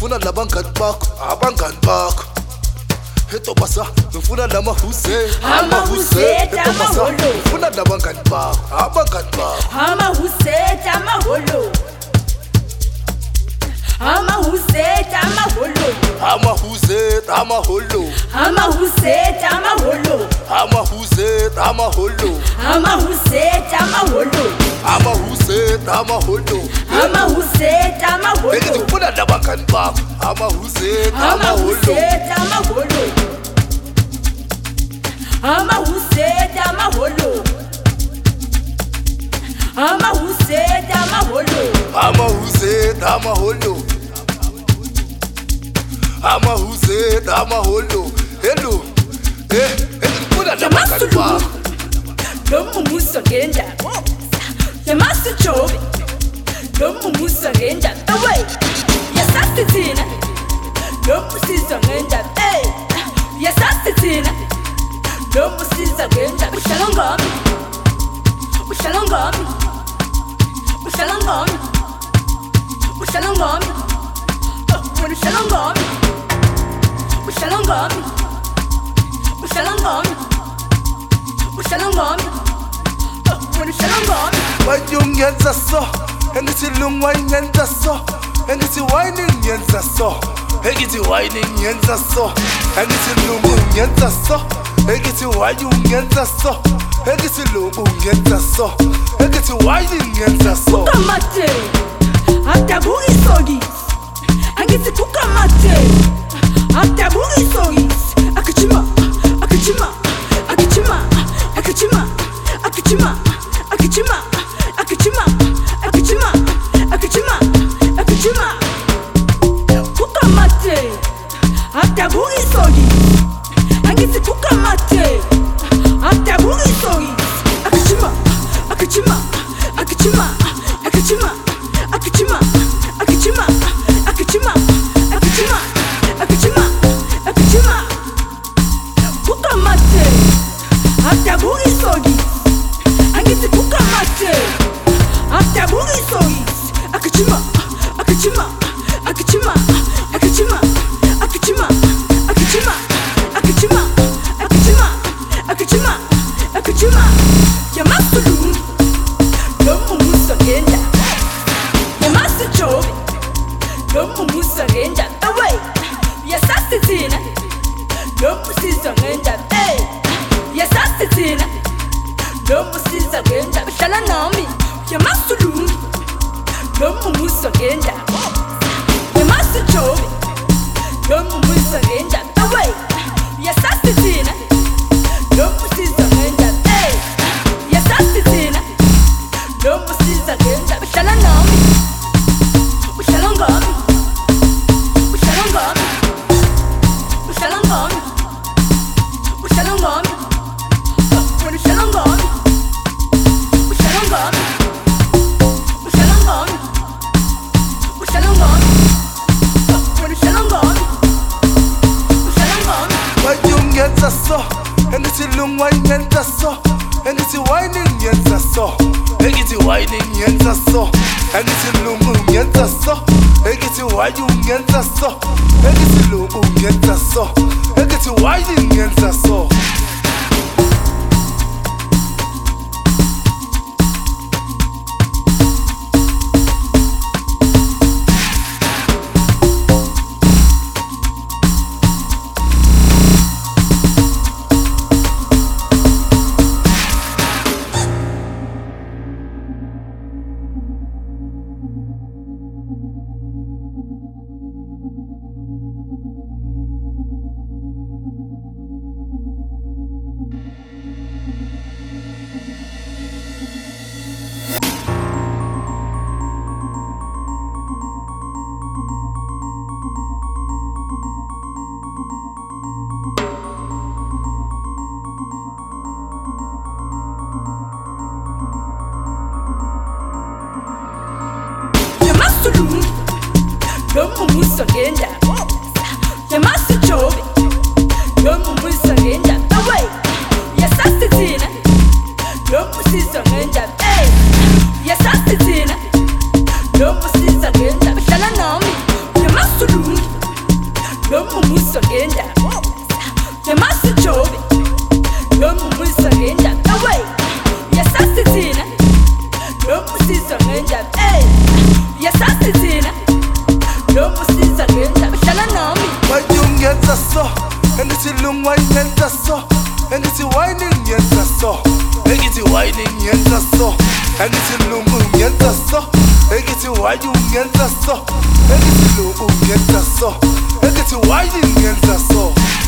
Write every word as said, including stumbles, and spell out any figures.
ngifuna labangani bakho abangani bakho etobasa ngifuna namahuse amahuse amaholo ngifuna labangani bakho abangani bakho amahuse amaholo amahuse amaholo amahuse amaholo amahuse amaholo amahuse amaholo amahuse amaholo amahuse amaholo amahuse amaholo ngifuna labangani bakho amahuse amaholo amahuse amaholo amahuse amaholo amahuse amaholo amahuse amaholo hello eh ngifuna labangani bakho lomumuso ngenda yamasijobi lomumuso ngenda away yasasithina lomusizo ngenda hey yasasithina lomusizo ngenda uhlala ngami uhlala ngami uhlala ngami uhlala ngami wena uhlala ngami uhlala ngami uhlala ngami uhlala ngami wena uhlala ngami wayungenza so engithi lungu wayenza so engithi wine ngiyenza so engithi wine ngiyenza so engithi lungu ngiyenza so engithi wayungenza so engithi lungu ngiyenza so engithi wine ngiyenza so kukamate adabukisogi angithi kukamate adabukisogi akichima akichima akichima akichima akichima akichima akichima akichima akichima akichima kukamate adabukisogi angithi kukamate adabukisogi akichima akichima akichima akichima akichima akichima akichima akichima akichima akichima kukamate adabukisogi angithi kukamate adabukisogi akichima akichima akichima akichima akichima akichima akichima akichima akichima akichima yamasulu lomumuso ngenda yamasijobi lomumuso ngenda away yasasithina lomusizo ngenda hey yasasithina lomusizo ngenda uhlala nami yamasulu lomumuso ngenda yamasijobi lomumuso ngenda away yasasithina lomusizo ngenda hey yasasithina lomusizo ngenda uhlala nami uhlala ngami uhlala ngami uhlala ngami uhlala ngami wena uhlala ngami uhlala ngami uhlala ngami uhlala ngami wena uhlala ngami uhlala ngami wayungenza so engithi lungu wayenza so engithi wine ngiyenza so engithi wine ngiyenza so engithi lungu ngiyenza so engithi wayungenza so engithi lungu ngiyenza so engithi wine ngiyenza so lomumuso ngenda yamasijobi lomumuso ngenda away yasasithina lomusizo ngenda hey yasasithina lomusizo ngenda uhlala nami yamasulu engithi wine ngiyenza so engithi wine ngiyenza so engithi lungu ngiyenza so engithi wine ngiyenza so engithi lungu ngiyenza so engithi wine ngiyenza so